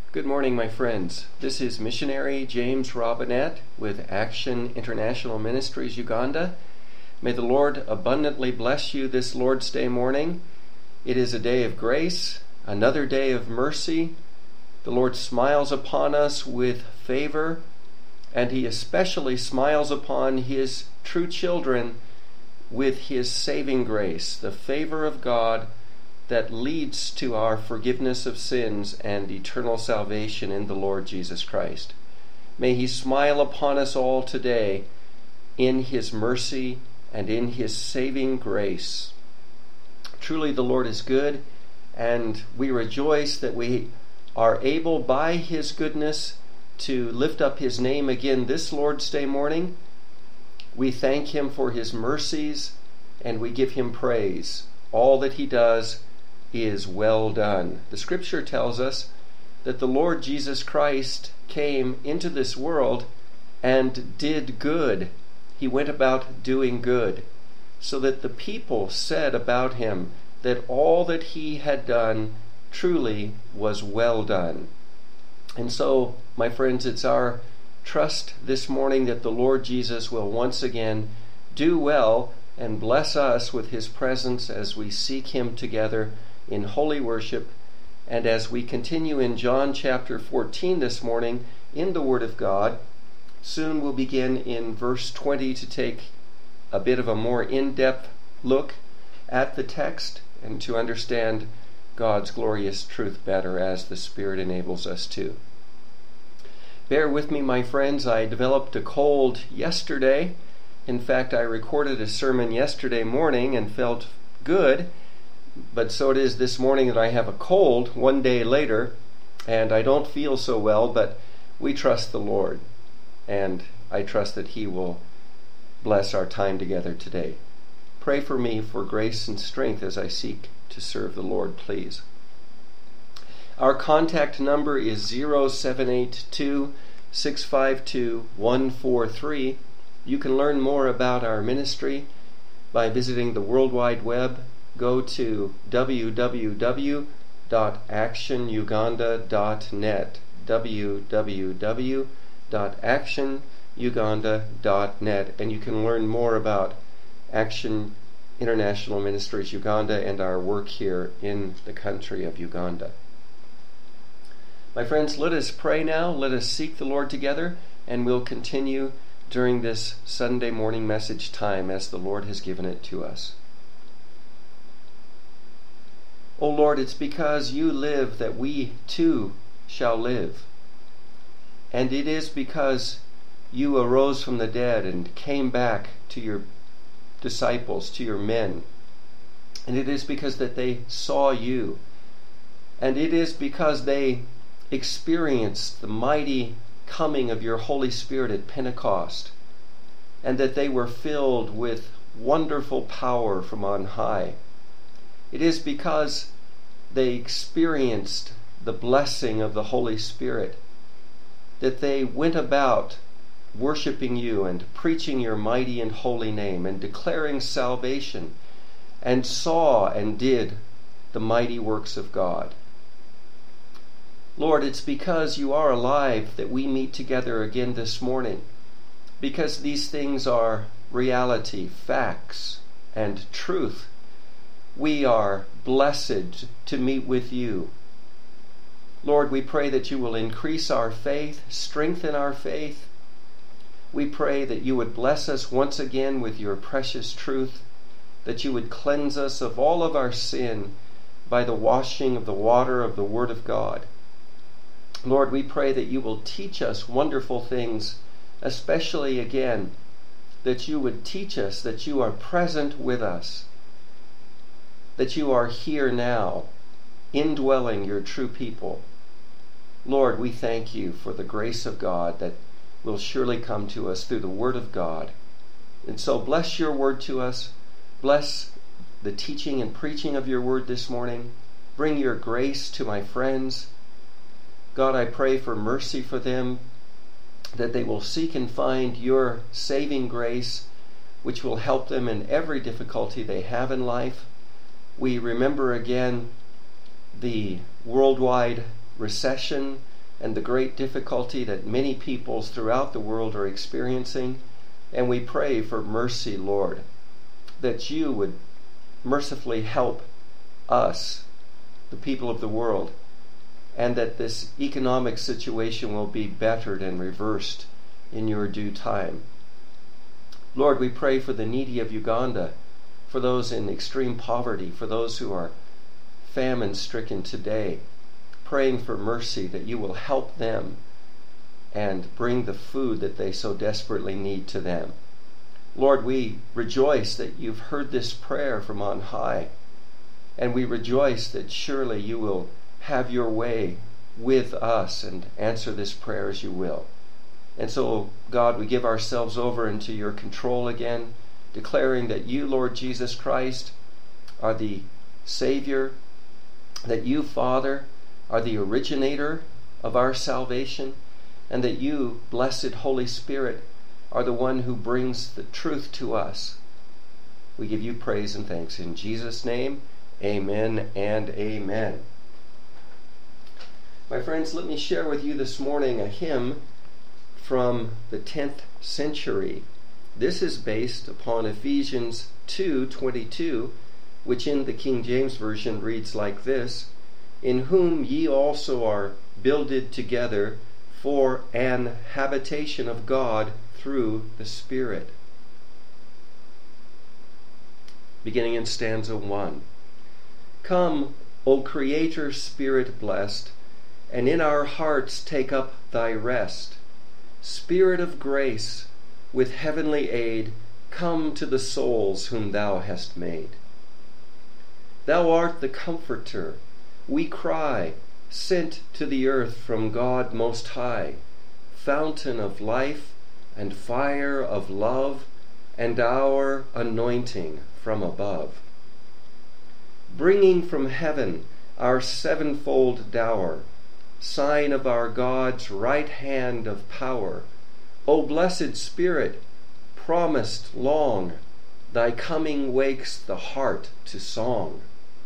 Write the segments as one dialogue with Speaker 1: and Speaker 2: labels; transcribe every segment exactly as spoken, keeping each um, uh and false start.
Speaker 1: Good morning, my friends. This is missionary James Robinette with Action International Ministries Uganda. May the Lord abundantly bless you this Lord's Day morning. It is a day of grace, another day of mercy. The Lord smiles upon us with favor, and He especially smiles upon His true children with His saving grace, the favor of God that leads to our forgiveness of sins and eternal salvation in the Lord Jesus Christ. May He smile upon us all today in His mercy and in His saving grace. Truly the Lord is good, and we rejoice that we are able by His goodness to lift up His name again this Lord's Day morning. We thank Him for His mercies, and we give Him praise. All that He does is well done. The Scripture tells us that the Lord Jesus Christ came into this world and did good. He went about doing good, so that the people said about Him that all that He had done truly was well done. And so, my friends, it's our trust this morning that the Lord Jesus will once again do well and bless us with His presence as we seek Him together in holy worship, and as we continue in John chapter fourteen this morning in the Word of God. Soon we'll begin in verse twenty to take a bit of a more in-depth look at the text and to understand God's glorious truth better as the Spirit enables us to. Bear with me, my friends. I developed a cold yesterday. In fact, I recorded a sermon yesterday morning and felt good. But so it is this morning that I have a cold one day later, and I don't feel so well, but we trust the Lord, and I trust that He will bless our time together today. Pray for me for grace and strength as I seek to serve the Lord, please. Our contact number is zero seven eight two, six five two, one four three. You can learn more about our ministry by visiting the World Wide Web. Go to w w w dot action uganda dot net, w w w dot action uganda dot net, and you can learn more about Action International Ministries Uganda and our work here in the country of Uganda. My friends, let us pray now. Let us seek the Lord together, and we'll continue during this Sunday morning message time as the Lord has given it to us. O Lord, it's because You live that we too shall live. And it is because You arose from the dead and came back to Your disciples, to Your men. And it is because that they saw You. And it is because they experienced the mighty coming of Your Holy Spirit at Pentecost, and that they were filled with wonderful power from on high. It is because they experienced the blessing of the Holy Spirit that they went about worshiping You and preaching Your mighty and holy name and declaring salvation, and saw and did the mighty works of God. Lord, it's because You are alive that we meet together again this morning, because these things are reality, facts, and truth. We are blessed to meet with You. Lord, we pray that You will increase our faith, strengthen our faith. We pray that You would bless us once again with Your precious truth, that You would cleanse us of all of our sin by the washing of the water of the Word of God. Lord, we pray that You will teach us wonderful things, especially again, that You would teach us that You are present with us, that You are here now, indwelling Your true people. Lord, we thank You for the grace of God that will surely come to us through the Word of God. And so bless Your Word to us. Bless the teaching and preaching of Your Word this morning. Bring Your grace to my friends. God, I pray for mercy for them, that they will seek and find Your saving grace, which will help them in every difficulty they have in life. We remember again the worldwide recession and the great difficulty that many peoples throughout the world are experiencing. And we pray for mercy, Lord, that you would mercifully help us, the people of the world, and that this economic situation will be bettered and reversed in your due time. Lord, we pray for the needy of Uganda, for those in extreme poverty, for those who are famine-stricken today, praying for mercy that you will help them and bring the food that they so desperately need to them. Lord, we rejoice that you've heard this prayer from on high, and we rejoice that surely you will have your way with us and answer this prayer as you will. And so, God, we give ourselves over into your control again, declaring that you, Lord Jesus Christ, are the Savior, that you, Father, are the originator of our salvation, and that you, blessed Holy Spirit, are the one who brings the truth to us. We give you praise and thanks in Jesus' name. Amen and amen. My friends, let me share with you this morning a hymn from the tenth century. This is based upon Ephesians two twenty-two, which in the King James Version reads like this: "In whom ye also are builded together for an habitation of God through the Spirit." Beginning in stanza one. Come, O Creator Spirit blessed, and in our hearts take up thy rest. Spirit of grace, with heavenly aid, come to the souls whom thou hast made. Thou art the Comforter, we cry, sent to the earth from God Most High, fountain of life and fire of love, and our anointing from above. Bringing from heaven our sevenfold dower, sign of our God's right hand of power. O blessed Spirit, promised long, thy coming wakes the heart to song.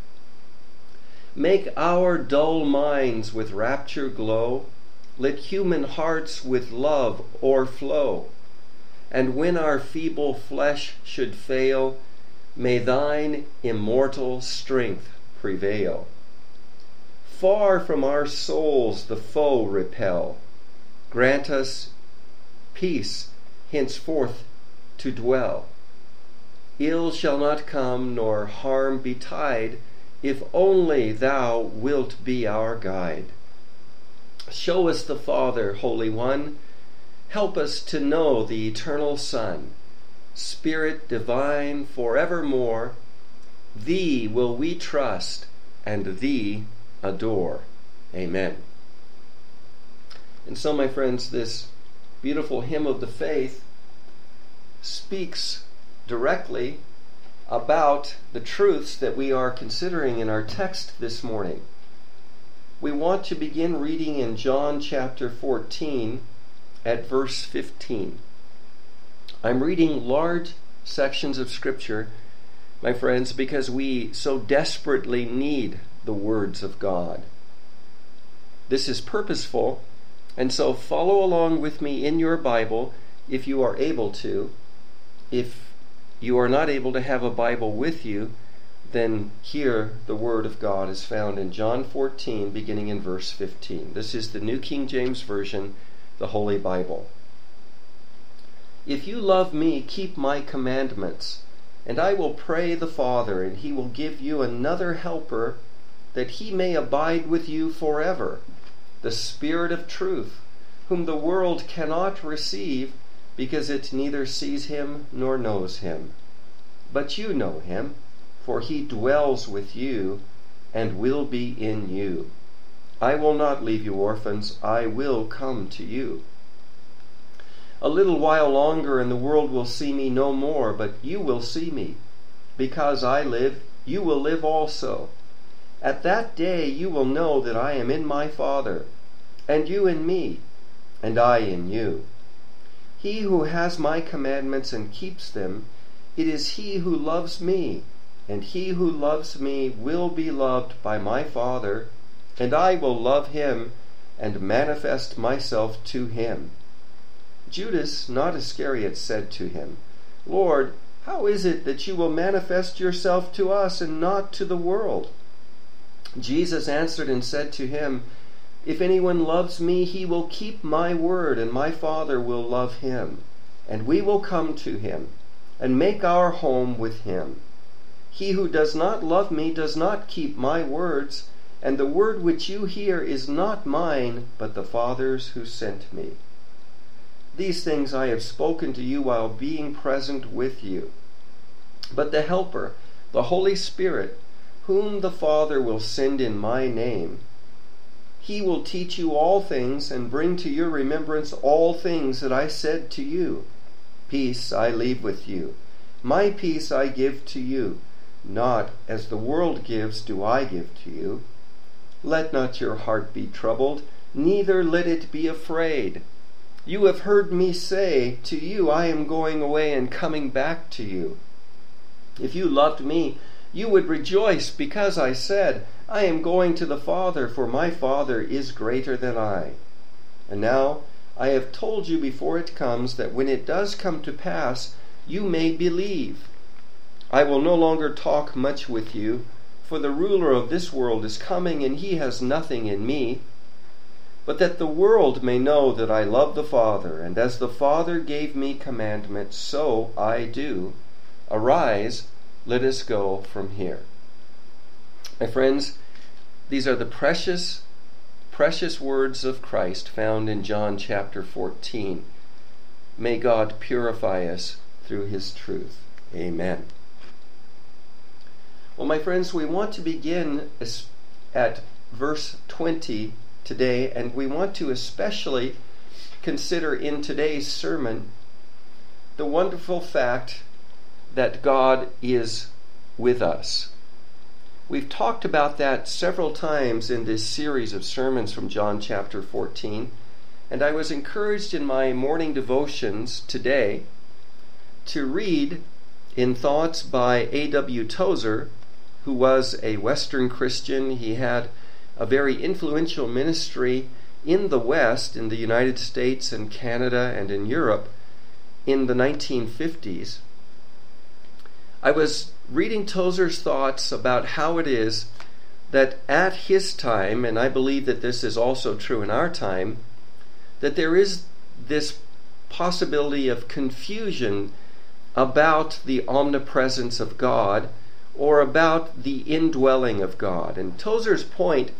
Speaker 1: Make our dull minds with rapture glow, let human hearts with love o'erflow, and when our feeble flesh should fail, may thine immortal strength prevail. Far from our souls the foe repel, grant us peace henceforth to dwell. Ill shall not come, nor harm betide, if only thou wilt be our guide. Show us the Father, Holy One, help us to know the eternal Son. Spirit divine forevermore, thee will we trust and thee adore. Amen. And so, my friends, this beautiful hymn of the faith speaks directly about the truths that we are considering in our text this morning. We want to begin reading in John chapter fourteen at verse fifteen. I'm reading large sections of Scripture, my friends, because we so desperately need the words of God. This is purposeful, and so follow along with me in your Bible if you are able to. If you are not able to have a Bible with you, then here the Word of God is found in John fourteen, beginning in verse fifteen. This is the New King James Version, the Holy Bible. If you love me, keep my commandments, and I will pray the Father, and he will give you another helper, that he may abide with you forever, the Spirit of truth, whom the world cannot receive, because it neither sees him nor knows him. But you know him, for he dwells with you and will be in you. I will not leave you orphans, I will come to you. A little while longer and the world will see me no more, but you will see me. Because I live, you will live also. At that day you will know that I am in my Father, and you in me, and I in you. He who has my commandments and keeps them, it is he who loves me, and he who loves me will be loved by my Father, and I will love him and manifest myself to him." Judas, not Iscariot, said to him, "Lord, how is it that you will manifest yourself to us and not to the world?" Jesus answered and said to him, "If anyone loves me, he will keep my word, and my Father will love him, and we will come to him and make our home with him. He who does not love me does not keep my words, and the word which you hear is not mine, but the Father's who sent me. These things I have spoken to you while being present with you. But the Helper, the Holy Spirit, whom the Father will send in my name, he will teach you all things and bring to your remembrance all things that I said to you. Peace I leave with you. My peace I give to you. Not as the world gives do I give to you. Let not your heart be troubled, neither let it be afraid. You have heard me say to you, I am going away and coming back to you. If you loved me, you would rejoice because I said, I am going to the Father, for my Father is greater than I. And now I have told you before it comes, that when it does come to pass, you may believe. I will no longer talk much with you, for the ruler of this world is coming, and he has nothing in me. But that the world may know that I love the Father, and as the Father gave me commandment, so I do. Arise, let us go from here." My friends, these are the precious, precious words of Christ found in John chapter fourteen. May God purify us through his truth. Amen. Well, my friends, we want to begin at verse twenty today, and we want to especially consider in today's sermon the wonderful fact that God is with us. We've talked about that several times in this series of sermons from John chapter fourteen, and I was encouraged in my morning devotions today to read in thoughts by A W Tozer, who was a Western Christian. He had a very influential ministry in the West, in the United States and Canada and in Europe in the nineteen fifties. I was reading Tozer's thoughts about how it is that at his time, and I believe that this is also true in our time, that there is this possibility of confusion about the omnipresence of God or about the indwelling of God. And Tozer's point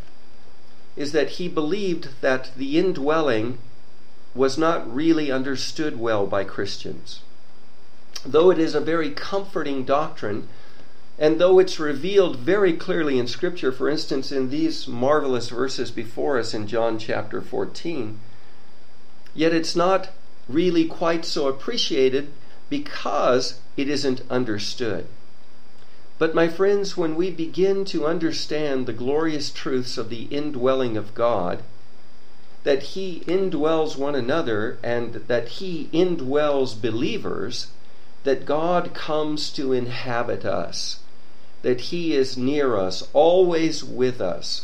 Speaker 1: is that he believed that the indwelling was not really understood well by Christians. Though it is a very comforting doctrine, and though it's revealed very clearly in Scripture, for instance, in these marvelous verses before us in John chapter fourteen, yet it's not really quite so appreciated because it isn't understood. But my friends, when we begin to understand the glorious truths of the indwelling of God, that he indwells one another and that he indwells believers, that God comes to inhabit us, that he is near us, always with us.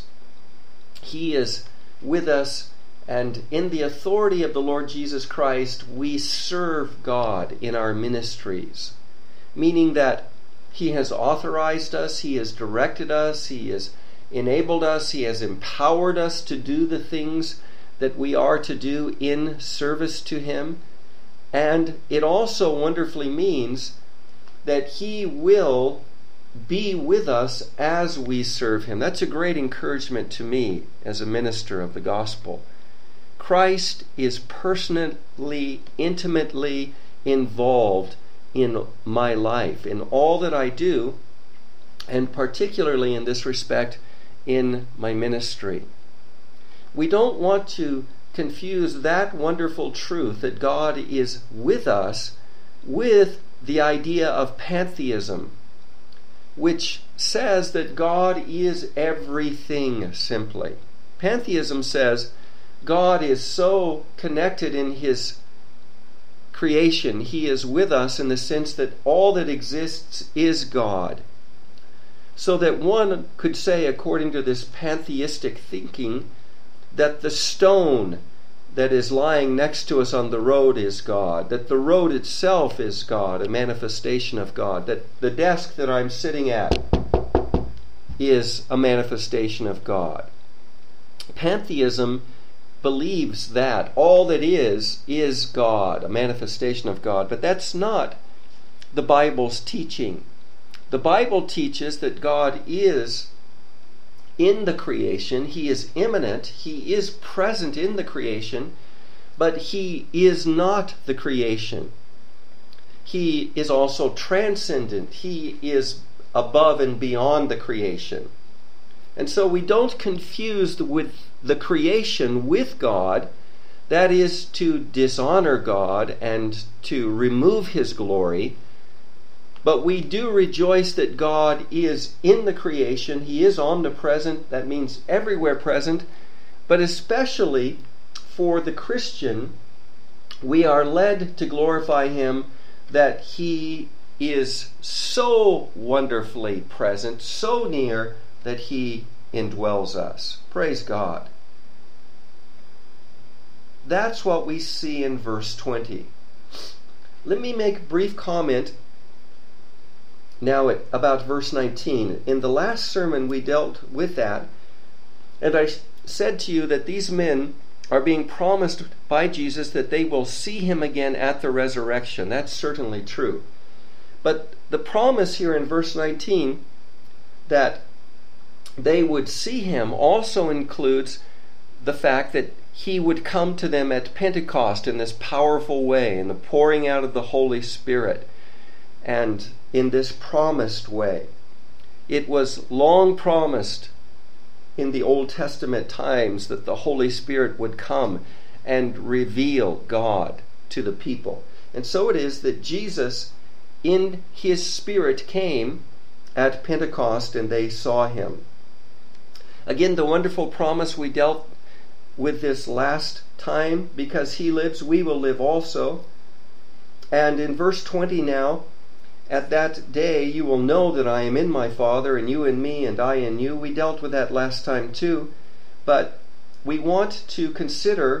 Speaker 1: He is with us, and in the authority of the Lord Jesus Christ, we serve God in our ministries, meaning that he has authorized us, he has directed us, he has enabled us, he has empowered us to do the things that we are to do in service to him. And it also wonderfully means that he will be with us as we serve him. That's a great encouragement to me as a minister of the gospel. Christ is personally, intimately involved in my life, in all that I do, and particularly in this respect, in my ministry. We don't want to confuse that wonderful truth that God is with us with the idea of pantheism, which says that God is everything simply. Pantheism says God is so connected in his creation, he is with us in the sense that all that exists is God. So that one could say, according to this pantheistic thinking, that the stone that is lying next to us on the road is God, that the road itself is God, a manifestation of God, that the desk that I'm sitting at is a manifestation of God. Pantheism believes that all that is, is God, a manifestation of God, but that's not the Bible's teaching. The Bible teaches that God is in the creation, He is immanent, He is present in the creation, but He is not the creation. He is also transcendent. He is above and beyond the creation. And so we don't confuse with the creation with God. That is to dishonor God and to remove His glory. But we do rejoice that God is in the creation. He is omnipresent. That means everywhere present. But especially for the Christian, we are led to glorify Him that He is so wonderfully present, so near, that He indwells us. Praise God. That's what we see in verse twenty. Let me make a brief comment now about verse nineteen. In the last sermon we dealt with that, and I said to you that these men are being promised by Jesus that they will see Him again at the resurrection. That's certainly true. But the promise here in verse nineteen that they would see Him also includes the fact that He would come to them at Pentecost in this powerful way, in the pouring out of the Holy Spirit, and in this promised way. It was long promised in the Old Testament times that the Holy Spirit would come and reveal God to the people. And so it is that Jesus in His Spirit came at Pentecost and they saw Him. Again, the wonderful promise we dealt with this last time, because He lives, we will live also. And in verse twenty now, at that day you will know that I am in my Father, and you in me, and I in you. We dealt with that last time too, but we want to consider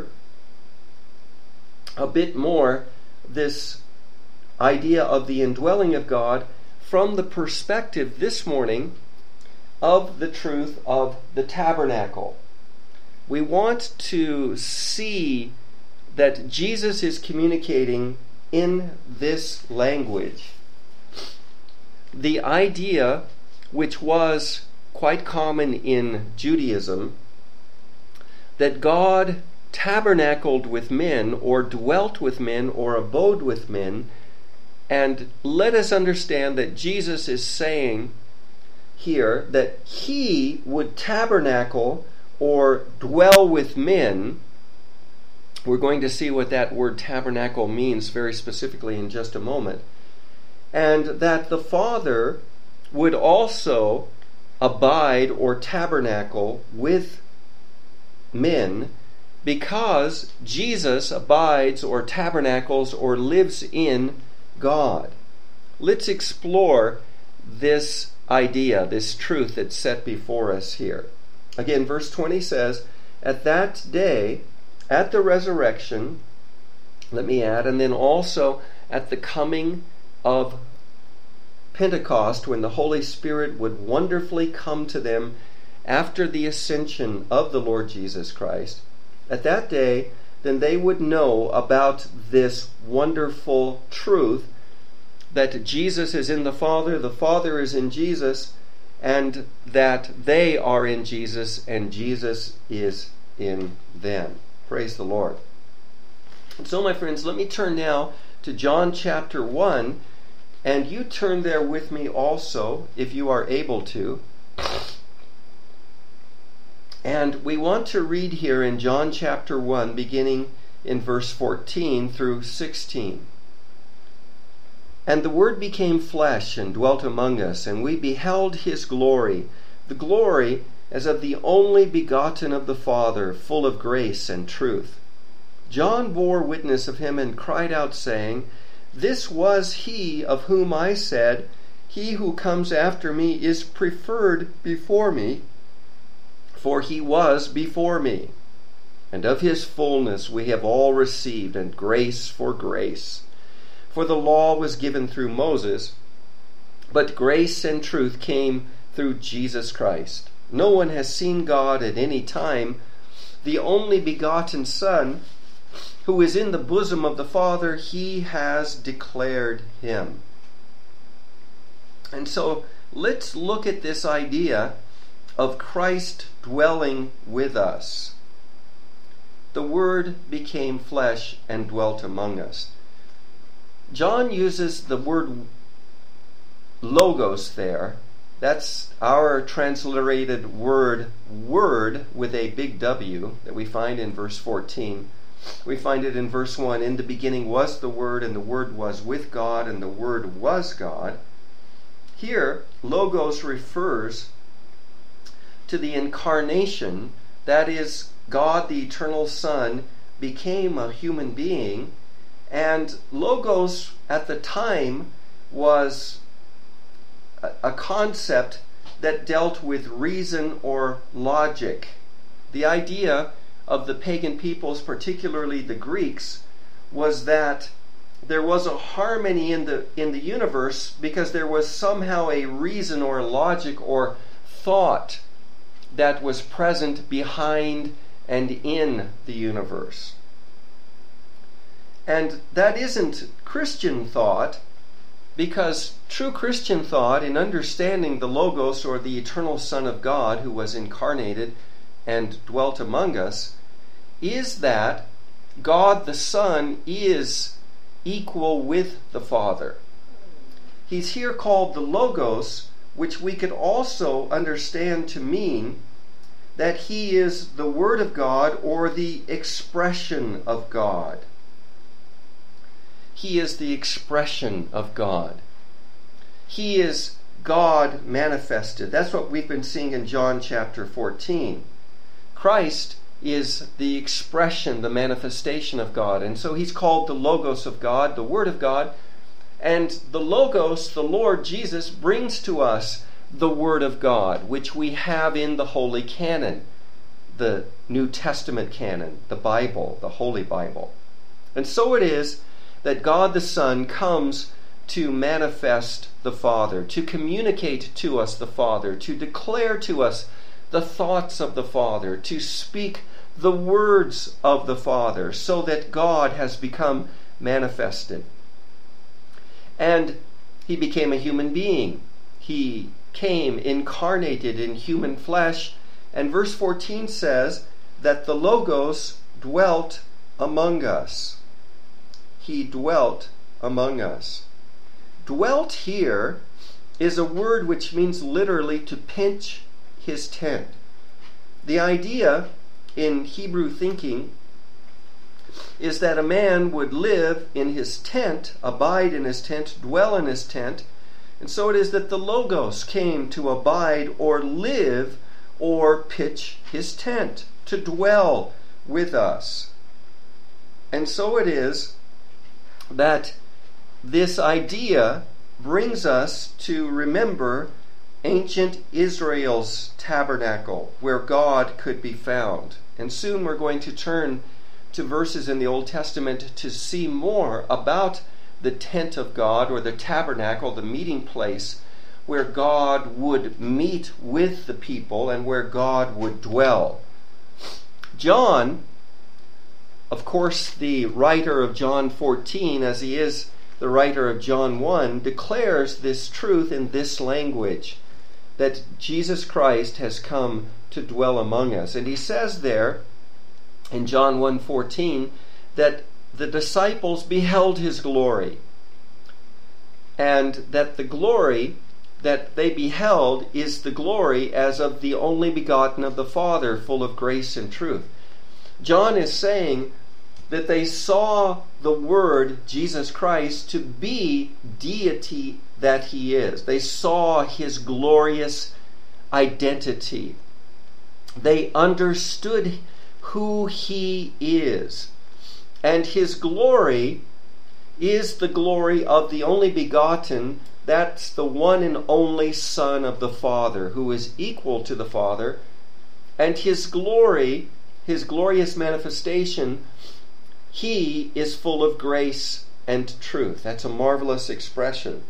Speaker 1: a bit more this idea of the indwelling of God from the perspective this morning of the truth of the tabernacle. We want to see that Jesus is communicating in this language. The idea, which was quite common in Judaism, that God tabernacled with men, or dwelt with men, or abode with men. And let us understand that Jesus is saying here that He would tabernacle or dwell with men. We're going to see what that word tabernacle means very specifically in just a moment. And that the Father would also abide or tabernacle with men, because Jesus abides or tabernacles or lives in God. Let's explore this idea, this truth that's set before us here. Again, verse twenty says, at that day, at the resurrection, let me add, and then also at the coming of Pentecost, when the Holy Spirit would wonderfully come to them after the ascension of the Lord Jesus Christ, at that day, then they would know about this wonderful truth that Jesus is in the Father, the Father is in Jesus, and that they are in Jesus, and Jesus is in them. Praise the Lord. And so, my friends, let me turn now to John chapter one, and you turn there with me also, if you are able to. And we want to read here in John chapter one, beginning in verse fourteen through sixteen. And the Word became flesh and dwelt among us, and we beheld His glory, the glory as of the only begotten of the Father, full of grace and truth. John bore witness of Him and cried out, saying, This was He of whom I said, He who comes after me is preferred before me, for He was before me. And of his fullness we have all received, and grace for grace. For the law was given through Moses, but grace and truth came through Jesus Christ. No one has seen God at any time. The only begotten Son, who is in the bosom of the Father, he has declared him. And so let's look at this idea of Christ dwelling with us. The Word became flesh and dwelt among us. John uses the word logos there. That's our transliterated word, word, with a big W that we find in verse fourteen. We find it in verse one. In the beginning was the Word, and the Word was with God, and the Word was God. Here, logos refers to the incarnation, that is, God, the eternal Son, became a human being, and logos at the time was a, a concept that dealt with reason or logic. The idea of the pagan peoples, particularly the Greeks, was that there was a harmony in the in the universe because there was somehow a reason or logic or thought that was present behind and in the universe. And that isn't Christian thought, because true Christian thought, in understanding the Logos, or the eternal Son of God who was incarnated and dwelt among us, is that God the Son is equal with the Father. He's here called the Logos, which we could also understand to mean that he is the Word of God, or the expression of God. He is the expression of God. He is God manifested. That's what we've been seeing in John chapter fourteen. Christ is the expression, the manifestation of God. And so he's called the Logos of God, the Word of God. And the Logos, the Lord Jesus, brings to us the Word of God, which we have in the Holy Canon, the New Testament canon, the Bible, the Holy Bible. And so it is that God the Son comes to manifest the Father, to communicate to us the Father, to declare to us the thoughts of the Father, to speak the words of the Father, so that God has become manifested. And he became a human being. He came incarnated in human flesh, and verse fourteen says that the Logos dwelt among us. He dwelt among us. Dwelt here is a word which means literally to pitch his tent. The idea in Hebrew thinking is that a man would live in his tent, abide in his tent, dwell in his tent. And so it is that the Logos came to abide or live or pitch his tent, to dwell with us. And so it is that this idea brings us to remember ancient Israel's tabernacle, where God could be found. And soon we're going to turn to verses in the Old Testament to see more about the tent of God, or the tabernacle, the meeting place, where God would meet with the people and where God would dwell. John, of course, the writer of John fourteen, as he is the writer of John one, declares this truth in this language, that Jesus Christ has come to dwell among us. And he says there in John one fourteen that the disciples beheld his glory, and that the glory that they beheld is the glory as of the only begotten of the Father, full of grace and truth. John is saying that they saw the Word, Jesus Christ, to be deity that he is. They saw his glorious identity. They understood who he is. And his glory is the glory of the only begotten. That's the one and only Son of the Father, who is equal to the Father. And his glory, his glorious manifestation, he is full of grace and truth. That's a marvelous expression.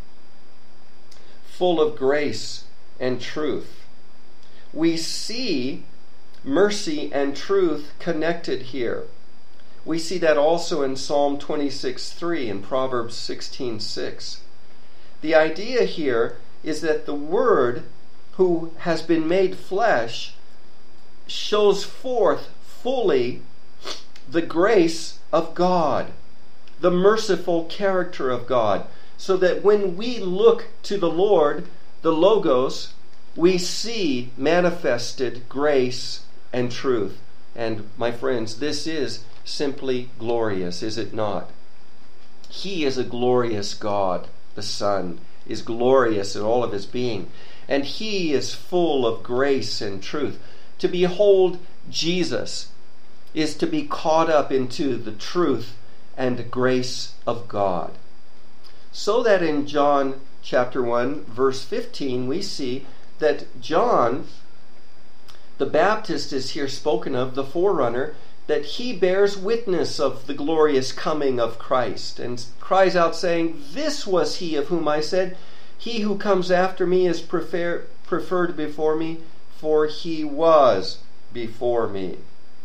Speaker 1: Full of grace and truth. We see mercy and truth connected here. We see that also in Psalm twenty-six three and Proverbs sixteen six. The idea here is that the Word, who has been made flesh, shows forth fully the grace of God, the merciful character of God, so that when we look to the Lord, the Logos, we see manifested grace and truth. And my friends, this is simply glorious, is it not? He is a glorious God. The Son is glorious in all of his being, and he is full of grace and truth. To behold Jesus is to be caught up into the truth and grace of God. So that in John chapter one, verse fifteen, we see that John the Baptist is here spoken of, the forerunner, that he bears witness of the glorious coming of Christ, and cries out saying, "This was he of whom I said, he who comes after me is prefer- preferred before me, for he was before me."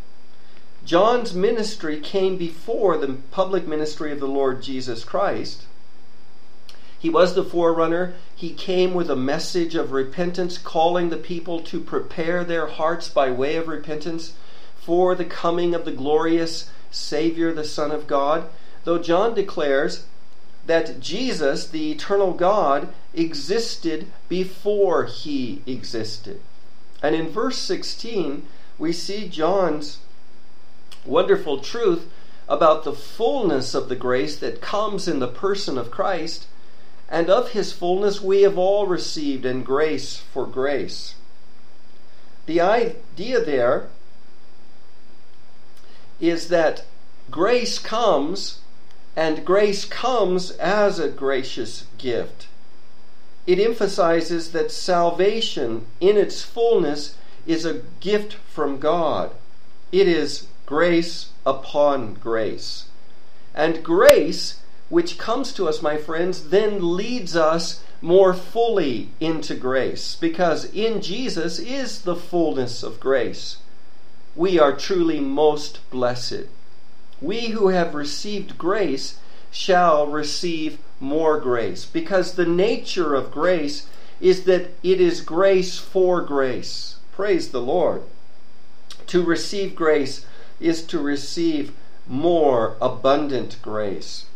Speaker 1: John's ministry came before the public ministry of the Lord Jesus Christ. He was the forerunner. He came with a message of repentance, calling the people to prepare their hearts by way of repentance for the coming of the glorious Savior, the Son of God. Though John declares that Jesus, the eternal God, existed before he existed. And in verse sixteen, we see John's wonderful truth about the fullness of the grace that comes in the person of Christ. And of his fullness we have all received, and grace for grace. The idea there is that grace comes, and grace comes as a gracious gift. It emphasizes that salvation in its fullness is a gift from God. It is grace upon grace. And grace, which comes to us, my friends, then leads us more fully into grace, because in Jesus is the fullness of grace. We are truly most blessed. We who have received grace shall receive more grace, because the nature of grace is that it is grace for grace. Praise the Lord. To receive grace is to receive more abundant grace.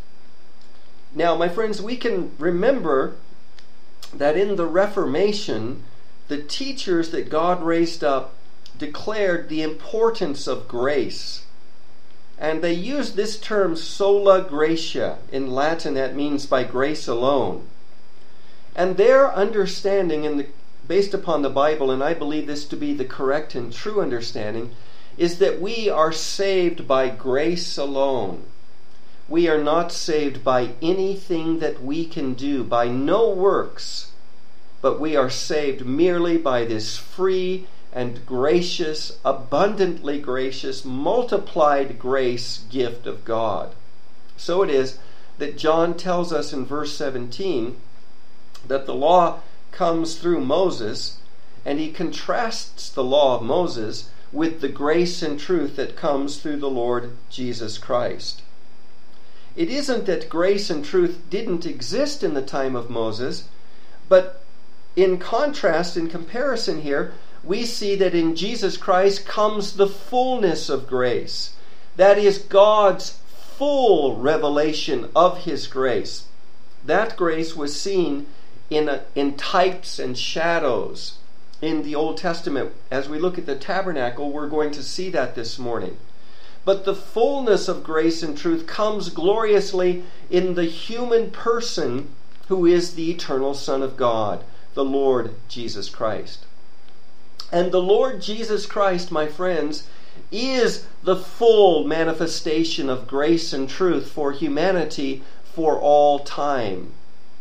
Speaker 1: Now, my friends, we can remember that in the Reformation, the teachers that God raised up declared the importance of grace. And they used this term sola gratia. In Latin, that means by grace alone. And their understanding, in the, based upon the Bible, and I believe this to be the correct and true understanding, is that we are saved by grace alone. We are not saved by anything that we can do, by no works, but we are saved merely by this free and gracious, abundantly gracious, multiplied grace gift of God. So it is that John tells us in verse seventeen that the law comes through Moses, and he contrasts the law of Moses with the grace and truth that comes through the Lord Jesus Christ. It isn't that grace and truth didn't exist in the time of Moses, but in contrast, in comparison here, we see that in Jesus Christ comes the fullness of grace. That is God's full revelation of his grace. That grace was seen in, a, in types and shadows in the Old Testament. As we look at the tabernacle, we're going to see that this morning. But the fullness of grace and truth comes gloriously in the human person who is the eternal Son of God, the Lord Jesus Christ. And the Lord Jesus Christ, my friends, is the full manifestation of grace and truth for humanity for all time.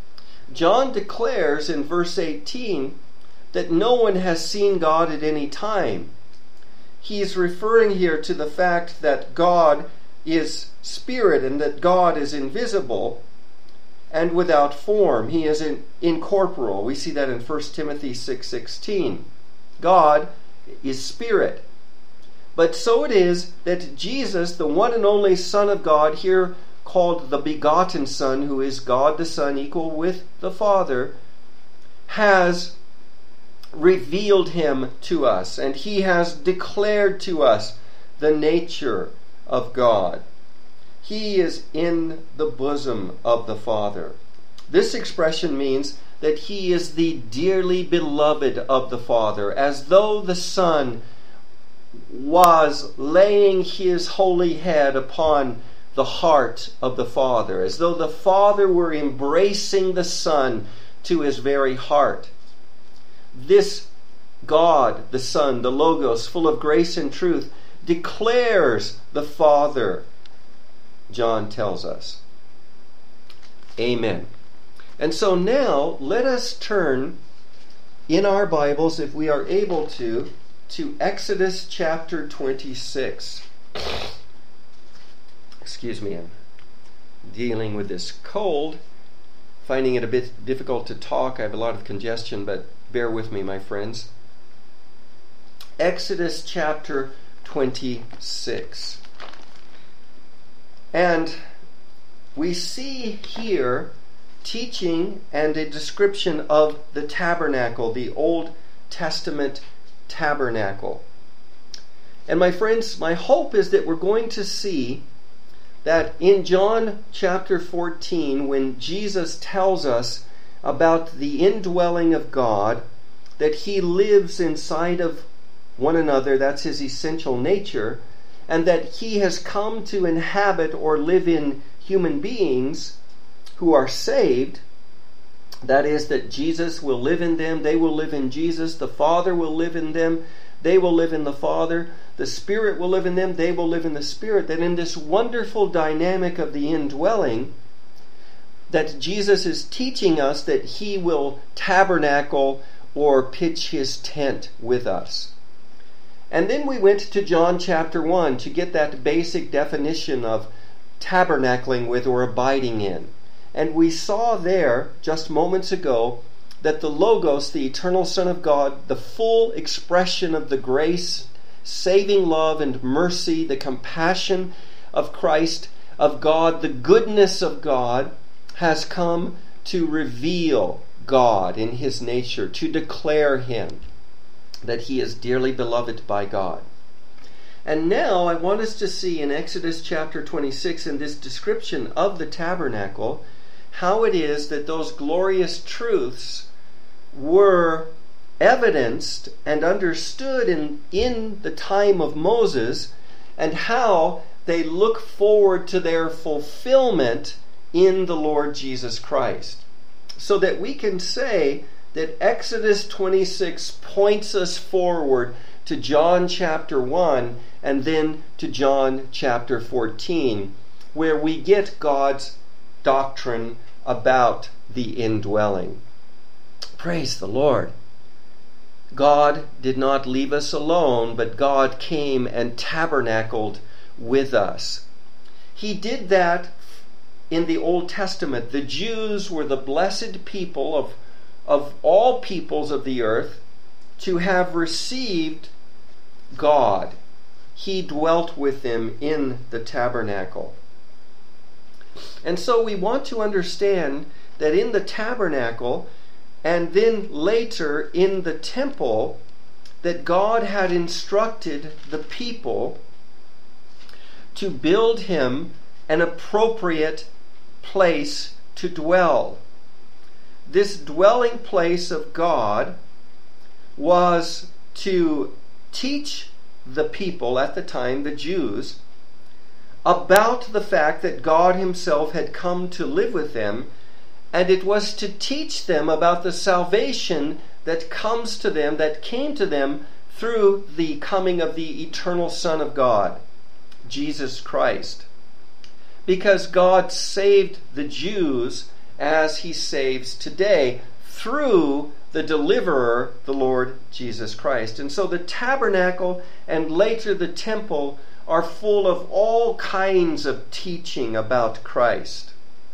Speaker 1: John declares in verse eighteen that no one has seen God at any time. he's referring here to the fact that God is spirit and that God is invisible and without form. He is in, incorporeal. We see that in First Timothy six sixteen. God is spirit. But so it is that Jesus, the one and only Son of God, here called the begotten Son, who is God the Son, equal with the Father, has revealed him to us, and he has declared to us the nature of God. He is in the bosom of the Father. This expression means that he is the dearly beloved of the Father, as though the Son was laying his holy head upon the heart of the Father, as though the Father were embracing the Son to his very heart. This God, the Son, the Logos, full of grace and truth, declares the Father, John tells us. Amen. And so now, let us turn in our Bibles, if we are able to, to Exodus chapter twenty-six. Excuse me, I'm dealing with this cold, finding it a bit difficult to talk. I have a lot of congestion, but bear with me, my friends. Exodus chapter twenty-six. And we see here teaching and a description of the tabernacle, the Old Testament tabernacle. And my friends, my hope is that we're going to see that in John chapter fourteen, when Jesus tells us about the indwelling of God, that he lives inside of one another, that's his essential nature, and that he has come to inhabit or live in human beings who are saved. That is, that Jesus will live in them, they will live in Jesus, the Father will live in them, they will live in the Father, the Spirit will live in them, they will live in the Spirit. That in this wonderful dynamic of the indwelling, that Jesus is teaching us that he will tabernacle or pitch his tent with us. And then we went to John chapter one to get that basic definition of tabernacling with or abiding in. And we saw there, just moments ago, that the Logos, the eternal Son of God, the full expression of the grace, saving love and mercy, the compassion of Christ, of God, the goodness of God, has come to reveal God in his nature, to declare him, that he is dearly beloved by God. And now I want us to see in Exodus chapter twenty-six, in this description of the tabernacle, how it is that those glorious truths were evidenced and understood in, in the time of Moses, and how they look forward to their fulfillment in the Lord Jesus Christ. So that we can say that Exodus twenty-six points us forward to John chapter one and then to John chapter fourteen, where we get God's doctrine about the indwelling. Praise the Lord. God did not leave us alone, but God came and tabernacled with us. He did that in the Old Testament. The Jews were the blessed people of, of all peoples of the earth to have received God. He dwelt with them in the tabernacle. And so we want to understand that in the tabernacle, and then later in the temple, that God had instructed the people to build him an appropriate place to dwell. This dwelling place of God was to teach the people at the time, the Jews, about the fact that God himself had come to live with them, and it was to teach them about the salvation that comes to them, that came to them through the coming of the eternal Son of God, Jesus Christ. Because God saved the Jews as he saves today through the deliverer, the Lord Jesus Christ. And so the tabernacle and later the temple are full of all kinds of teaching about Christ.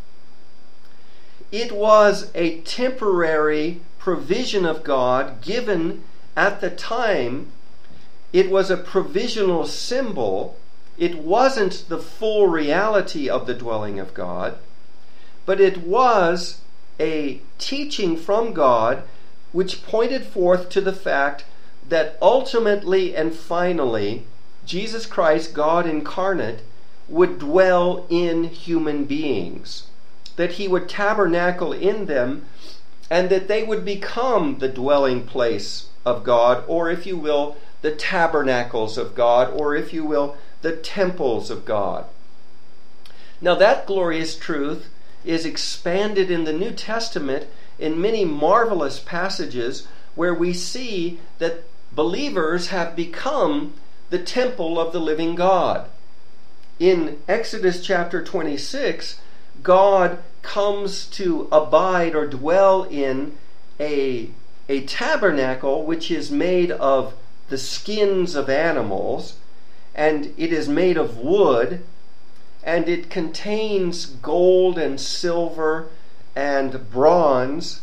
Speaker 1: It was a temporary provision of God given at the time. It was a provisional symbol. It wasn't the full reality of the dwelling of God, but it was a teaching from God which pointed forth to the fact that ultimately and finally Jesus Christ, God incarnate, would dwell in human beings, that he would tabernacle in them, and that they would become the dwelling place of God, or if you will, the tabernacles of God, or if you will, the temples of God. Now that glorious truth is expanded in the New Testament in many marvelous passages where we see that believers have become the temple of the living God. In Exodus chapter twenty-six, God comes to abide or dwell in a, a tabernacle which is made of the skins of animals, and it is made of wood, and it contains gold and silver and bronze,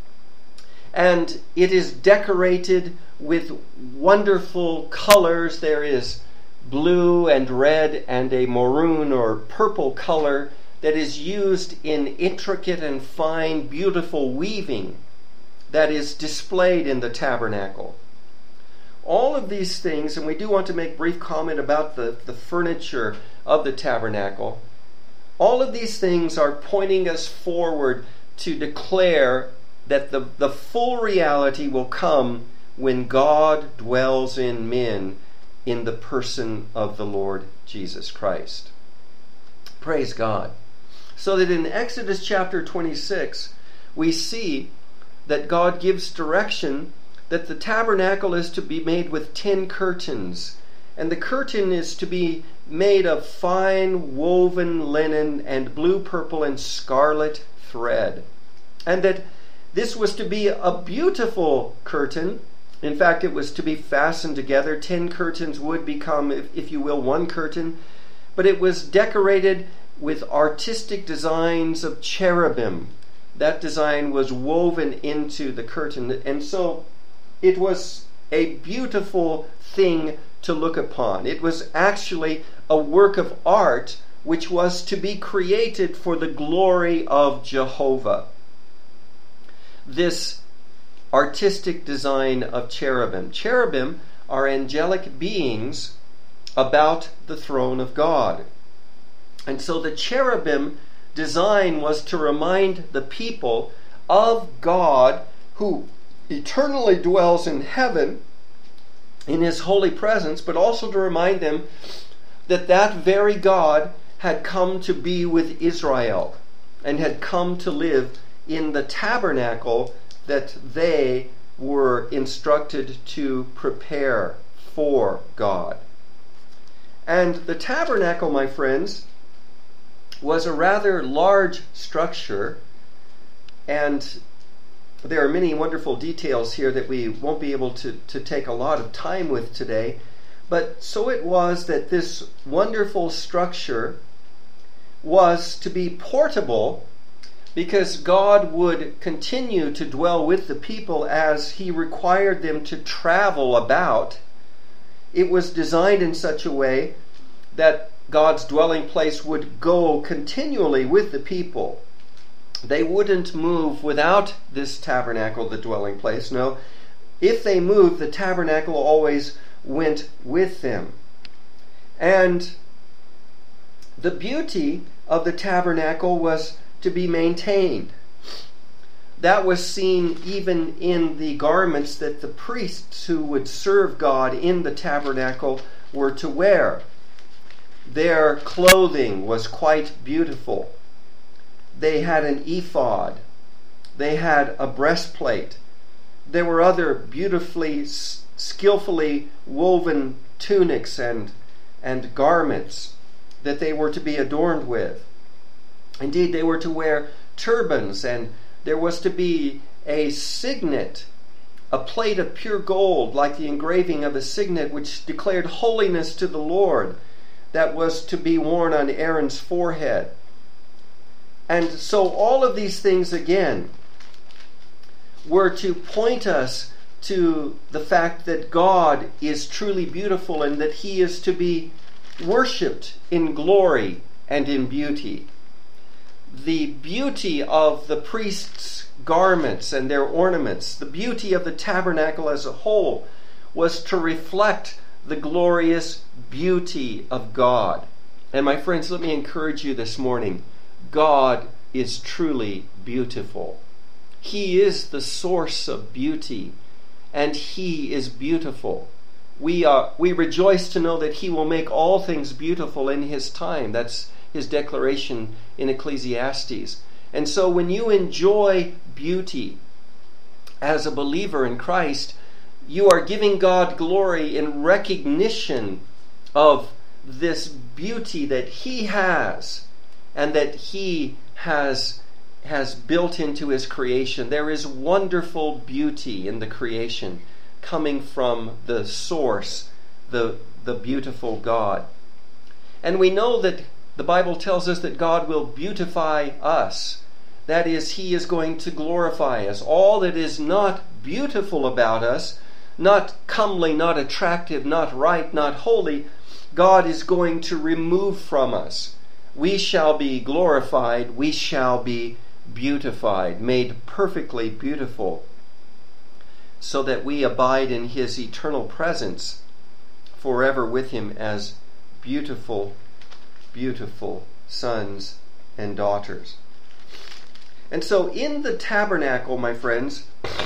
Speaker 1: and it is decorated with wonderful colors. There is blue and red and a maroon or purple color that is used in intricate and fine, beautiful weaving that is displayed in the tabernacle. All of these things, and we do want to make brief comment about the, the furniture of the tabernacle, all of these things are pointing us forward to declare that the, the full reality will come when God dwells in men in the person of the Lord Jesus Christ. Praise God. So that in Exodus chapter twenty-six, we see that God gives direction that the tabernacle is to be made with ten curtains. And the curtain is to be made of fine woven linen and blue, purple, and scarlet thread. And that this was to be a beautiful curtain. In fact, it was to be fastened together. Ten curtains would become, if, if you will, one curtain. But it was decorated with artistic designs of cherubim. That design was woven into the curtain. And so it was a beautiful thing to look upon. It was actually a work of art which was to be created for the glory of Jehovah. This artistic design of cherubim. Cherubim are angelic beings about the throne of God. And so the cherubim design was to remind the people of God who eternally dwells in heaven in his holy presence, but also to remind them that that very God had come to be with Israel and had come to live in the tabernacle that they were instructed to prepare for God. And the tabernacle, my friends, was a rather large structure, and there are many wonderful details here that we won't be able to, to take a lot of time with today. But so it was that this wonderful structure was to be portable, because God would continue to dwell with the people as he required them to travel about. It was designed in such a way that God's dwelling place would go continually with the people. They wouldn't move without this tabernacle, the dwelling place. No, if they moved, the tabernacle always went with them. And the beauty of the tabernacle was to be maintained. That was seen even in the garments that the priests who would serve God in the tabernacle were to wear. Their clothing was quite beautiful. They had an ephod. They had a breastplate. There were other beautifully, skillfully woven tunics and, and garments that they were to be adorned with. Indeed, they were to wear turbans, and there was to be a signet, a plate of pure gold, like the engraving of a signet, which declared holiness to the Lord, that was to be worn on Aaron's forehead. And so all of these things, again, were to point us to the fact that God is truly beautiful and that He is to be worshipped in glory and in beauty. The beauty of the priests' garments and their ornaments, the beauty of the tabernacle as a whole, was to reflect the glorious beauty of God. And my friends, let me encourage you this morning. God is truly beautiful. He is the source of beauty, and He is beautiful. We uh, we rejoice to know that He will make all things beautiful in His time. That's His declaration in Ecclesiastes. And so when you enjoy beauty as a believer in Christ, you are giving God glory in recognition of this beauty that He has and that He has has built into His creation. There is wonderful beauty in the creation coming from the source, the, the beautiful God. And we know that the Bible tells us that God will beautify us. That is, He is going to glorify us. All that is not beautiful about us, not comely, not attractive, not right, not holy, God is going to remove from us. We shall be glorified, we shall be beautified, made perfectly beautiful, so that we abide in His eternal presence forever with Him as beautiful, beautiful sons and daughters. And so in the tabernacle, my friends,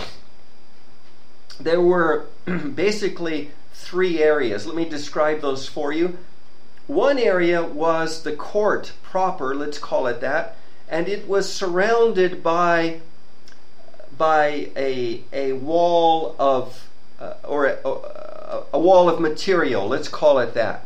Speaker 1: there were basically three areas. Let me describe those for you. One area was the court proper, let's call it that, and it was surrounded by by a a wall of uh, or a, a, a wall of material, let's call it that.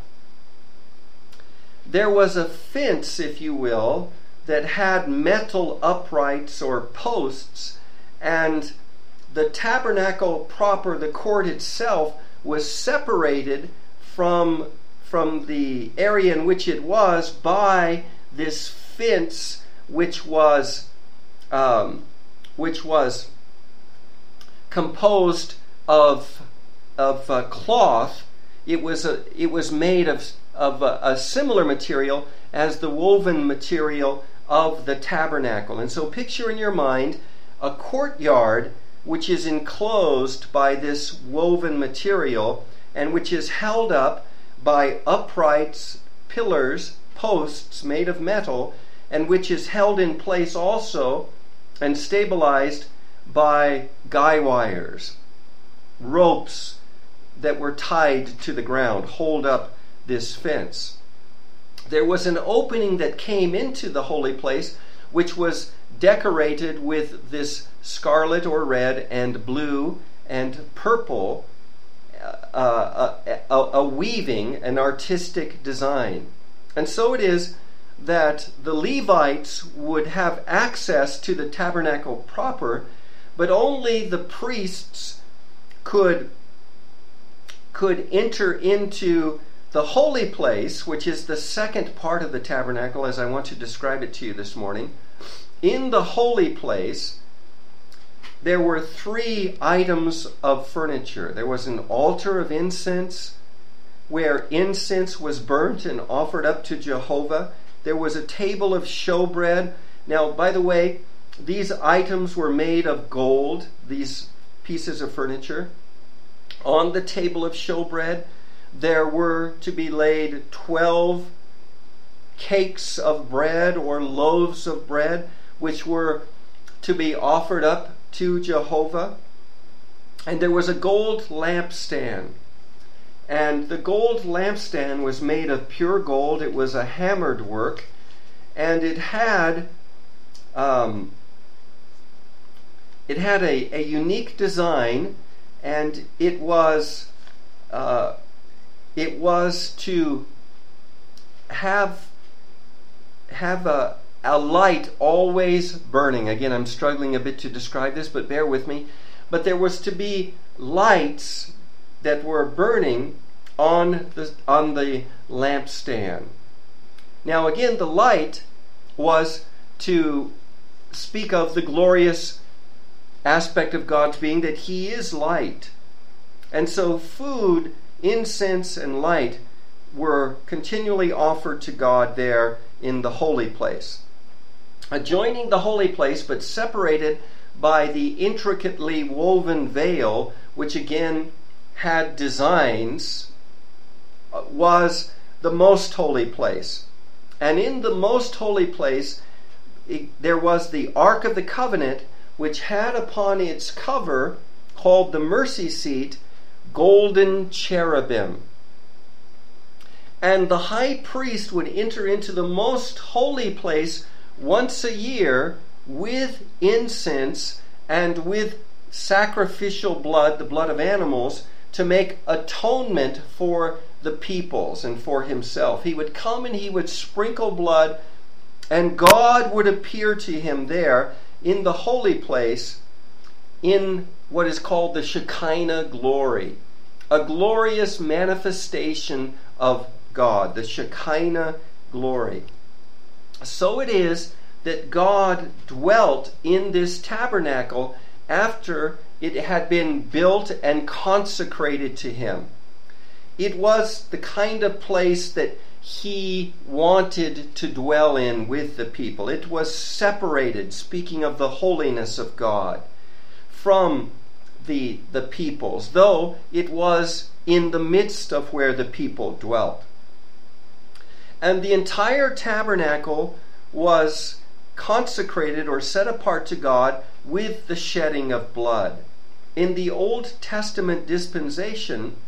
Speaker 1: There was a fence, if you will, that had metal uprights or posts, and the tabernacle proper, the court itself, was separated from from the area in which it was by this fence, which was um, which was composed of of uh, cloth. It was a, it was made of of a, a similar material as the woven material of the tabernacle. And so picture in your mind a courtyard which is enclosed by this woven material and which is held up by uprights, pillars, posts made of metal, and which is held in place also and stabilized by guy wires, ropes that were tied to the ground, hold up this fence. There was an opening that came into the holy place, which was decorated with this scarlet or red and blue and purple, uh, a, a, a weaving, an artistic design. And so it is that the Levites would have access to the tabernacle proper, but only the priests could, could enter into the holy place, which is the second part of the tabernacle, as I want to describe it to you this morning. In the holy place, there were three items of furniture. There was an altar of incense, where incense was burnt and offered up to Jehovah. There was a table of showbread. Now, by the way, these items were made of gold, these pieces of furniture. On the table of showbread, there were to be laid twelve cakes of bread or loaves of bread, which were to be offered up to Jehovah. And there was a gold lampstand. And the gold lampstand was made of pure gold. It was a hammered work. And it had um, it had a, a unique design, and it was uh, it was to have have a a light always burning. Again, I'm struggling a bit to describe this, but bear with me. But there was to be lights that were burning on the, on the lampstand. Now again, the light was to speak of the glorious aspect of God's being, that He is light. And so food, incense, and light were continually offered to God there in the holy place. Adjoining the holy place, but separated by the intricately woven veil, which again had designs, was the most holy place. And in the most holy place, it, there was the Ark of the Covenant, which had upon its cover, called the mercy seat, golden cherubim. And the high priest would enter into the most holy place once a year with incense and with sacrificial blood, the blood of animals, to make atonement for the peoples and for himself. He would come and he would sprinkle blood, and God would appear to him there in the holy place in what is called the Shekinah glory, a glorious manifestation of God, the Shekinah glory. So it is that God dwelt in this tabernacle after it had been built and consecrated to Him. It was the kind of place that He wanted to dwell in with the people. It was separated, speaking of the holiness of God, from the, the peoples, though it was in the midst of where the people dwelt. And the entire tabernacle was consecrated or set apart to God with the shedding of blood. In the Old Testament dispensation,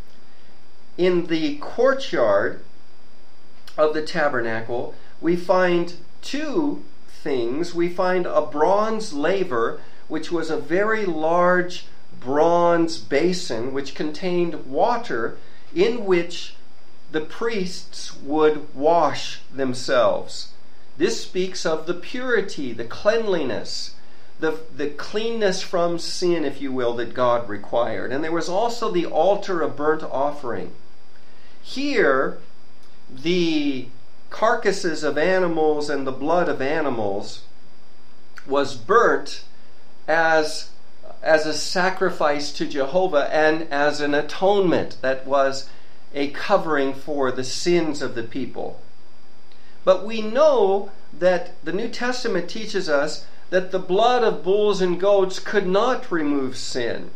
Speaker 1: in the courtyard of the tabernacle, we find two things. We find a bronze laver, which was a very large bronze basin which contained water in which the priests would wash themselves. This speaks of the purity, the cleanliness, the, the cleanness from sin, if you will, that God required. And there was also the altar of burnt offering. Here, the carcasses of animals and the blood of animals was burnt as, as a sacrifice to Jehovah and as an atonement that was a covering for the sins of the people. But we know that the New Testament teaches us that the blood of bulls and goats could not remove sin.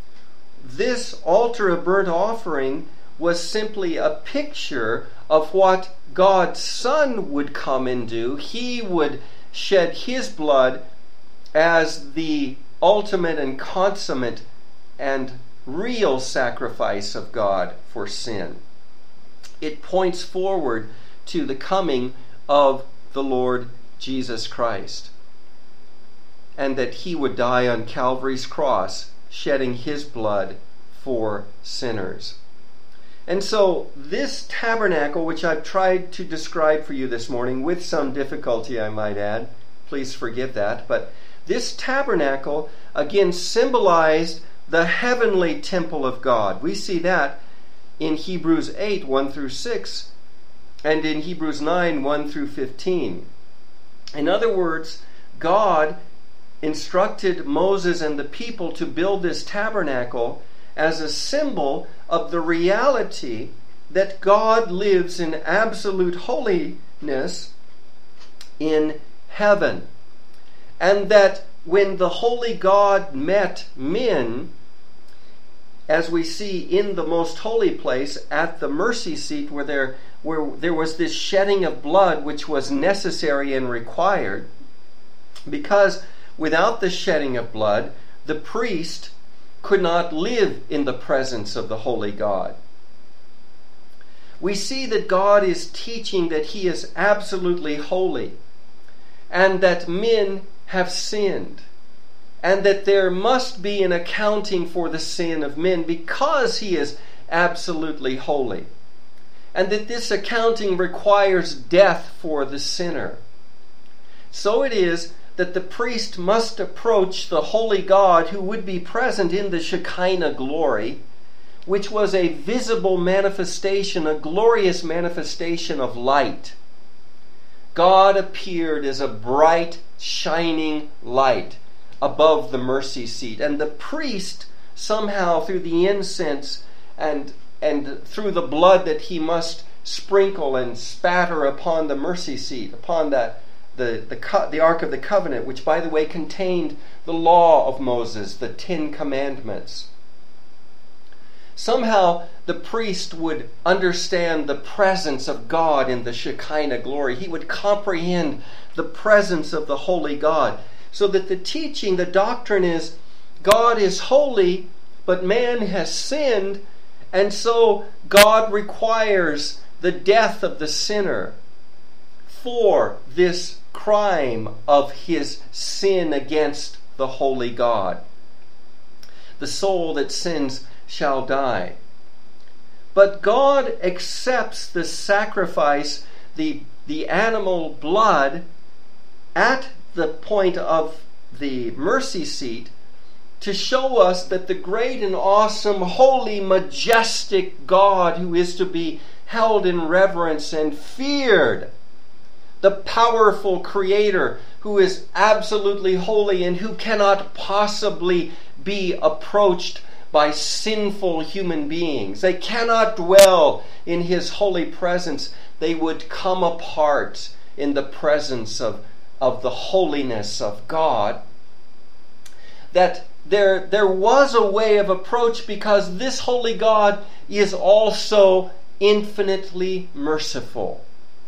Speaker 1: This altar of burnt offering was simply a picture of what God's Son would come and do. He would shed His blood as the ultimate and consummate and real sacrifice of God for sin. It points forward to the coming of the Lord Jesus Christ, and that He would die on Calvary's cross, shedding His blood for sinners. And so this tabernacle, which I've tried to describe for you this morning, with some difficulty I might add, please forgive that, but this tabernacle again symbolized the heavenly temple of God. We see that in Hebrews eight, one through six, and in Hebrews nine, one through fifteen. In other words, God instructed Moses and the people to build this tabernacle as a symbol of the reality that God lives in absolute holiness in heaven. And that when the holy God met men, as we see in the most holy place at the mercy seat, where there, where there was this shedding of blood which was necessary and required, because without the shedding of blood, the priest could not live in the presence of the holy God. We see that God is teaching that He is absolutely holy, and that men have sinned, and that there must be an accounting for the sin of men because He is absolutely holy, and that this accounting requires death for the sinner. so it is that the priest must approach the holy God who would be present in the Shekinah glory, which was a visible manifestation, a glorious manifestation of light. God appeared as a bright, shining light above the mercy seat. And the priest, somehow through the incense and, and through the blood that he must sprinkle and spatter upon the mercy seat, upon the, the, the, the Ark of the Covenant, which, by the way, contained the law of Moses, the Ten Commandments. Somehow the priest would understand the presence of God in the Shekinah glory. He would comprehend the presence of the holy God. So that the teaching, the doctrine is, God is holy, but man has sinned, and so God requires the death of the sinner for this crime of his sin against the holy God. The soul that sins shall die. But God accepts the sacrifice, the, the animal blood, at the point of the mercy seat, to show us that the great and awesome, holy, majestic God who is to be held in reverence and feared, the powerful Creator who is absolutely holy and who cannot possibly be approached by sinful human beings. They cannot dwell in His holy presence. They would come apart in the presence of, of the holiness of God. That there, there was a way of approach because this holy God is also infinitely merciful.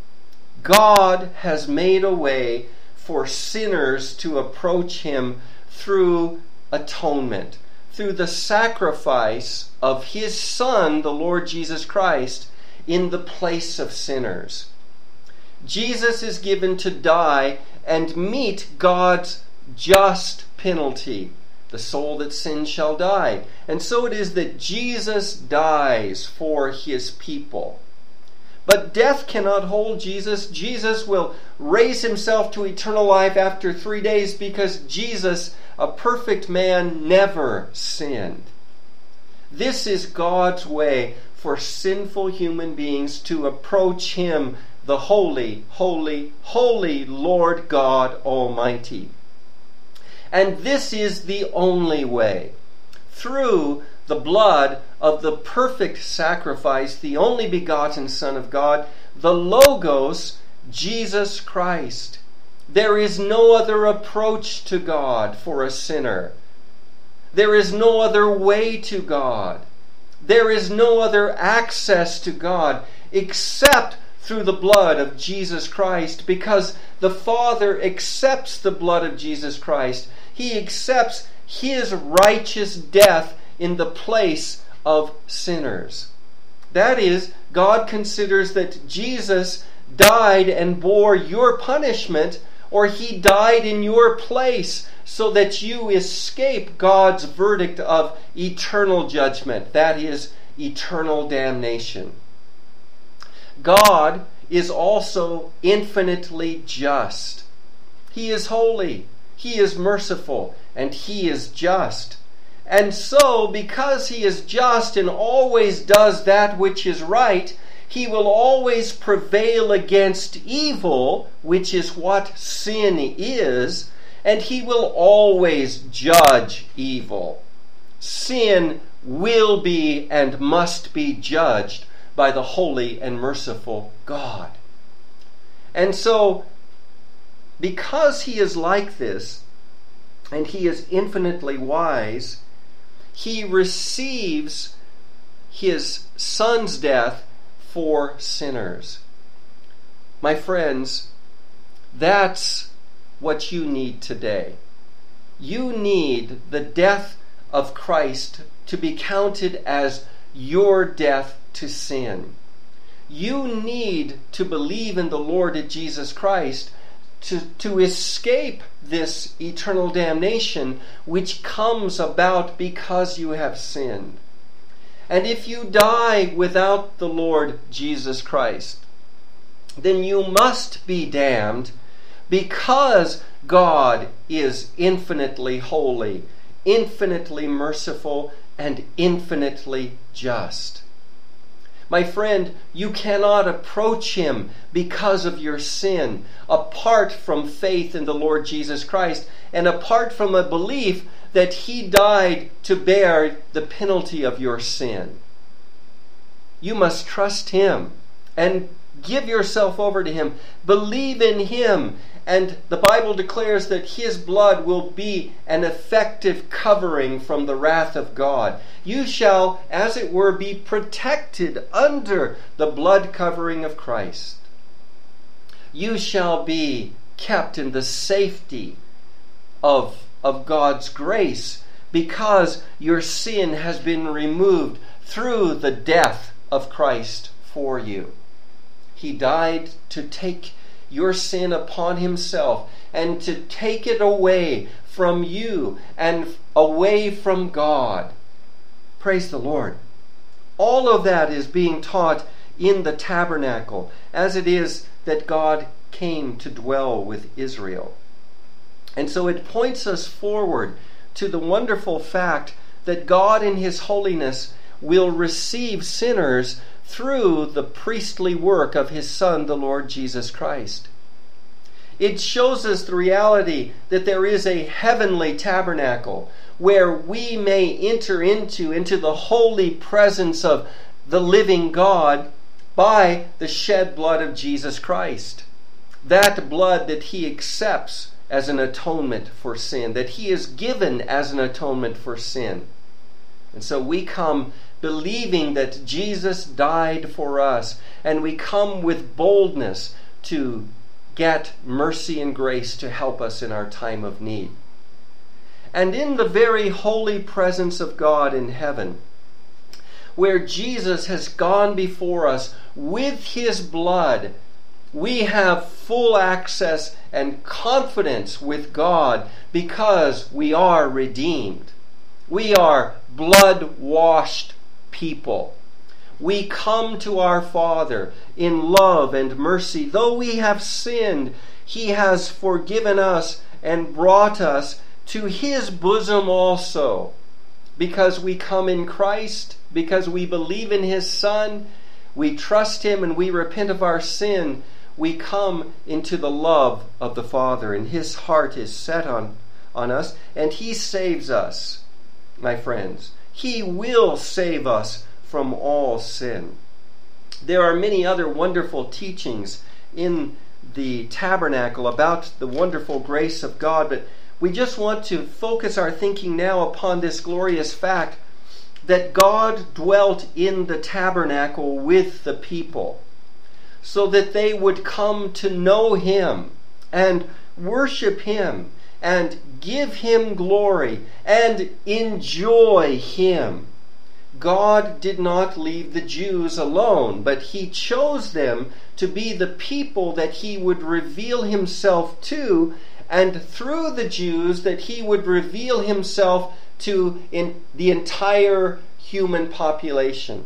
Speaker 1: God has made a way for sinners to approach Him through atonement, through the sacrifice of His Son, the Lord Jesus Christ, in the place of sinners. Jesus is given to die and meet God's just penalty. The soul that sins shall die. And so it is that Jesus dies for His people. But death cannot hold Jesus. Jesus will raise Himself to eternal life after three days because Jesus, a perfect man, never sinned. This is God's way for sinful human beings to approach Him, the holy, holy, holy Lord God Almighty. And this is the only way. Through the blood of the perfect sacrifice, the only begotten Son of God, the Logos, Jesus Christ. There is no other approach to God for a sinner. There is no other way to God. There is no other access to God except through the blood of Jesus Christ, because the Father accepts the blood of Jesus Christ. He accepts His righteous death in the place of sinners. That is, God considers that Jesus died and bore your punishment, or He died in your place so that you escape God's verdict of eternal judgment. That is, eternal damnation. God is also infinitely just. He is holy, He is merciful, and He is just. And so, because He is just and always does that which is right, He will always prevail against evil, which is what sin is, and He will always judge evil. Sin will be and must be judged by the holy and merciful God. And so, because He is like this, and He is infinitely wise, He receives His Son's death for sinners. My friends, that's what you need today. You need the death of Christ to be counted as your death to sin. You need to believe in the Lord Jesus Christ to, to escape this eternal damnation which comes about because you have sinned. And if you die without the Lord Jesus Christ, then you must be damned because God is infinitely holy, infinitely merciful, and infinitely just. My friend, you cannot approach Him because of your sin, apart from faith in the Lord Jesus Christ, and apart from a belief that He died to bear the penalty of your sin. You must trust Him and give yourself over to Him. Believe in Him. And the Bible declares that His blood will be an effective covering from the wrath of God. You shall, as it were, be protected under the blood covering of Christ. You shall be kept in the safety of, of God's grace, because your sin has been removed through the death of Christ for you. He died to take your sin upon Himself and to take it away from you and away from God. Praise the Lord. All of that is being taught in the tabernacle, as it is that God came to dwell with Israel. And so it points us forward to the wonderful fact that God in His holiness will receive sinners through the priestly work of His Son, the Lord Jesus Christ. It shows us the reality that there is a heavenly tabernacle where we may enter into, into the holy presence of the living God by the shed blood of Jesus Christ. That blood that He accepts as an atonement for sin, that He is given as an atonement for sin. And so we come believing that Jesus died for us, and we come with boldness to get mercy and grace to help us in our time of need. And in the very holy presence of God in heaven, where Jesus has gone before us with His blood, we have full access and confidence with God because we are redeemed. We are blood-washed people. We come to our Father in love and mercy. Though we have sinned, He has forgiven us and brought us to His bosom also. Because we come in Christ, because we believe in His Son, we trust Him and we repent of our sin, we come into the love of the Father, and His heart is set on, on us, and He saves us, my friends. He will save us from all sin. There are many other wonderful teachings in the tabernacle about the wonderful grace of God, but we just want to focus our thinking now upon this glorious fact that God dwelt in the tabernacle with the people so that they would come to know Him and worship Him and give Him glory and enjoy Him. God did not leave the Jews alone, but He chose them to be the people that He would reveal Himself to, and through the Jews that He would reveal Himself to in the entire human population.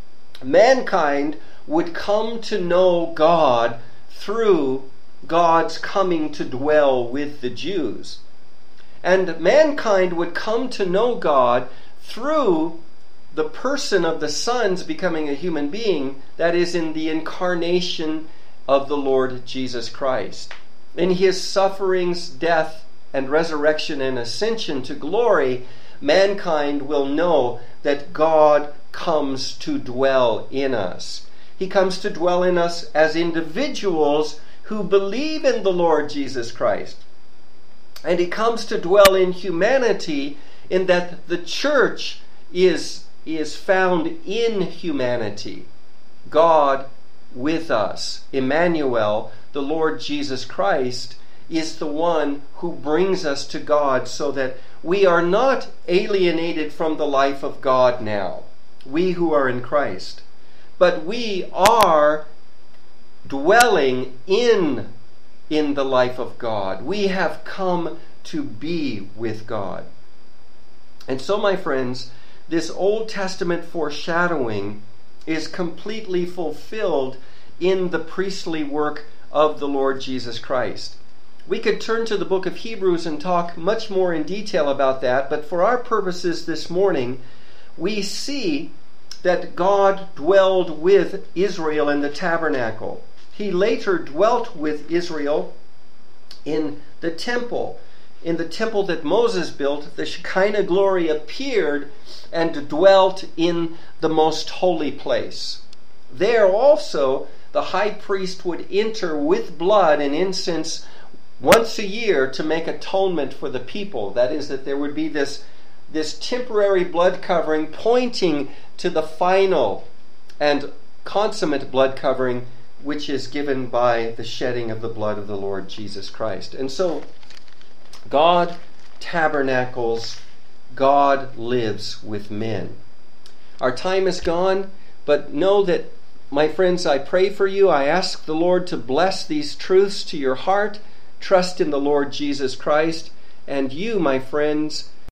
Speaker 1: Mankind would come to know God through God's coming to dwell with the Jews. And mankind would come to know God through the person of the Son's becoming a human being, that is, in the incarnation of the Lord Jesus Christ. In His sufferings, death, and resurrection and ascension to glory, mankind will know that God comes to dwell in us. He comes to dwell in us as individuals who believe in the Lord Jesus Christ. And He comes to dwell in humanity in that the church is is found in humanity. God with us. Emmanuel, the Lord Jesus Christ, is the one who brings us to God so that we are not alienated from the life of God now, we who are in Christ, but we are dwelling in, in the life of God. We have come to be with God. And so, my friends, this Old Testament foreshadowing is completely fulfilled in the priestly work of the Lord Jesus Christ. We could turn to the book of Hebrews and talk much more in detail about that, but for our purposes this morning, we see that God dwelled with Israel in the tabernacle. He later dwelt with Israel in the temple. In the temple that Moses built, the Shekinah glory appeared and dwelt in the most holy place. There also, the high priest would enter with blood and incense once a year to make atonement for the people. That is, that there would be this, this temporary blood covering pointing to the final and consummate blood covering, which is given by the shedding of the blood of the Lord Jesus Christ. And so, God tabernacles, God lives with men. Our time is gone, but know that, my friends, I pray for you. I ask the Lord to bless these truths to your heart. Trust in the Lord Jesus Christ. And you, my friends,